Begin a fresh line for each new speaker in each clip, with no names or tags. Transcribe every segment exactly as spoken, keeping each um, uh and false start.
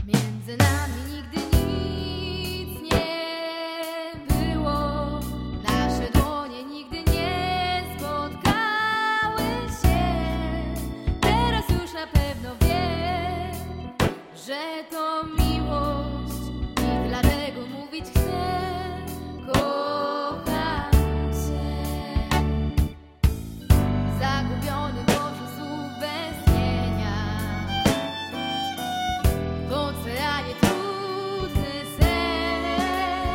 Między nami nigdy nic nie było, nasze dłonie nigdy nie spotkały się. Teraz już na pewno wiem, że to miłość i dlatego mówić chcę: kocham cię. Zagubiony w morzu słów bez cienia, w oceanie trudny sen.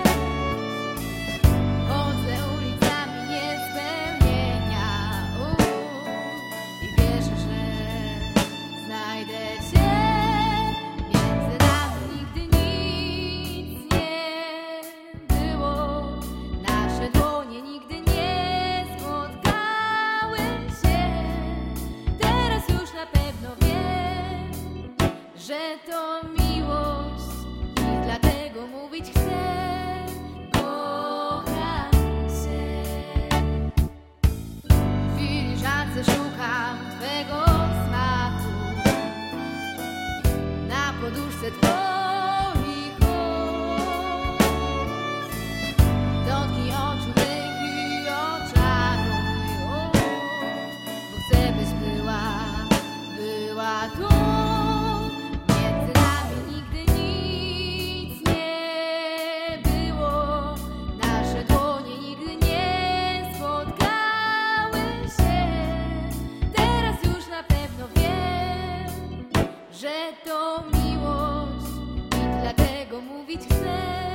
Chodzę ulicami niespełnienia i wierzę, że znajdę cię. Między nami nigdy nic nie było, nasze dłonie nigdy nie spotkały się. Teraz już na pewno wiem, że to miłość i dlatego mówić chcę: kocham cię. W filiżance szukam twego smaku, na poduszce twoich ust. Dotknij oczu mych i oczaruj, bo chcę, byś była, była tu. Między nami nigdy nic nie było, nasze dłonie nigdy nie spotkały się. Teraz już na pewno wiem, że to miłość i dlatego mówić chcę.